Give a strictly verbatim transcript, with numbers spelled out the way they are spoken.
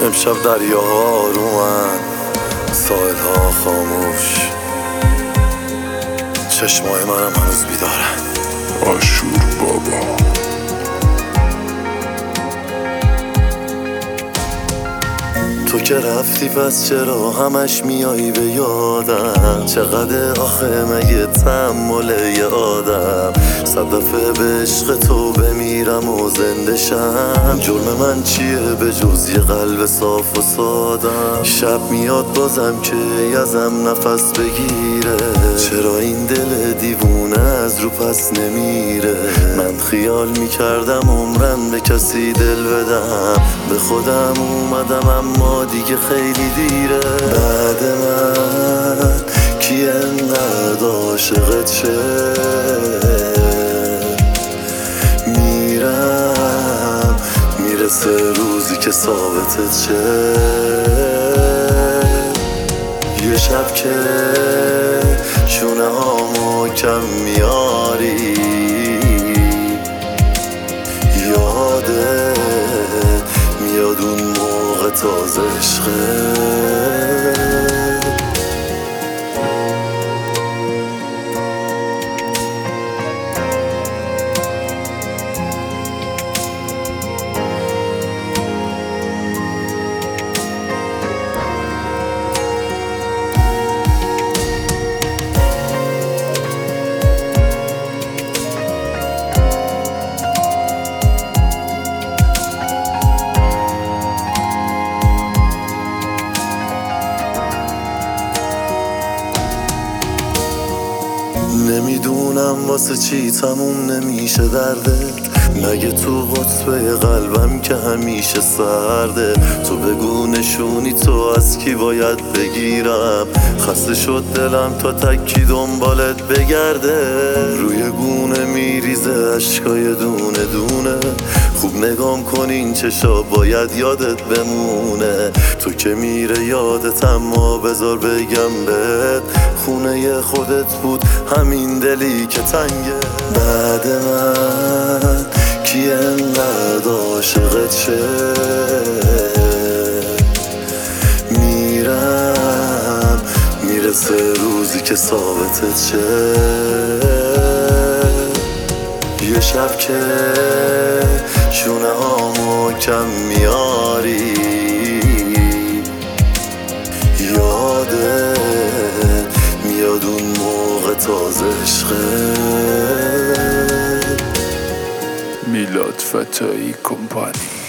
امشب دریاها آرومن، ساحل‌ها خاموش، چشمای منم هنوز بیدارن. آشور بابا. تو که رفتی پس چرا همش میایی به یادم؟ چقدر آخه مگه تحمل یه آدم؟ صد دفعه به عشق تو بمیرم و زنده شم. جرم من چیه به جز یه قلب صاف و سادم؟ شب میاد بازم که ازم نفس بگیره، چرا این دل دیوونه از رو پس نمیره؟ من خیال میکردم عمرم به کسی دل بدم، به خودم اومدم اما دیگه خیلی دیره. بعد من کی انقدر عاشقت شه؟ میرم میرسه روزی که ثابتت شه. یه شب که شونه هامو کم میاری، یاده میاد اون موقع تازه عشقه. نمیدونم واسه چی تموم نمیشه دردت، مگه تو قطبه قلبم که همیشه سرده؟ تو بگو نشونی تو از کی باید بگیرم؟ خسته شد دلم تا تکی دنبالت بگرده. روی گونه میریزه اشکای دونه دونه، خوب نگام کن این چشا باید یادت بمونه. تو که میره یادت اما بذار بگم بهت، خونه خودت بود همین دلی که تنگه. بعد من کی انقدر عاشقت شه؟ میرم میرسه روزی که ثابتت شه. یه شب که شونه هامو کم میاری، یاده میاد اون موقع تازه عشقه. میلاد فتایی کمپانی.